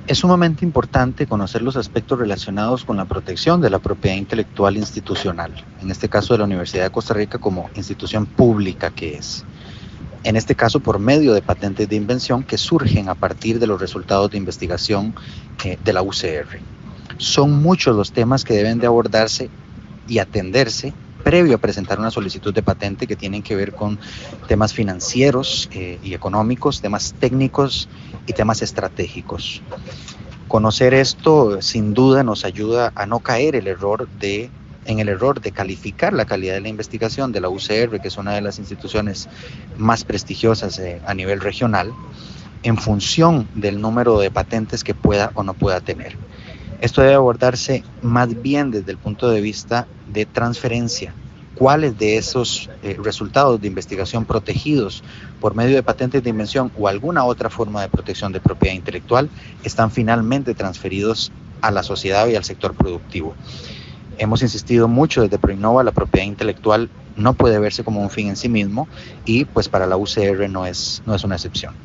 Es sumamente importante conocer los aspectos relacionados con la protección de la propiedad intelectual institucional, en este caso de la Universidad de Costa Rica como institución pública que es. En este caso por medio de patentes de invención que surgen a partir de los resultados de investigación de la UCR. Son muchos los temas que deben de abordarse y atenderse previo a presentar una solicitud de patente que tienen que ver con temas financieros y económicos, temas técnicos y temas estratégicos. Conocer esto sin duda nos ayuda a no caer en el error de calificar la calidad de la investigación de la UCR, que es una de las instituciones más prestigiosas a nivel regional, en función del número de patentes que pueda o no pueda tener. Esto debe abordarse más bien desde el punto de vista de transferencia. ¿Cuáles de esos resultados de investigación protegidos por medio de patentes de invención o alguna otra forma de protección de propiedad intelectual están finalmente transferidos a la sociedad y al sector productivo? Hemos insistido mucho desde Proinnova, la propiedad intelectual no puede verse como un fin en sí mismo y pues para la UCR no es una excepción.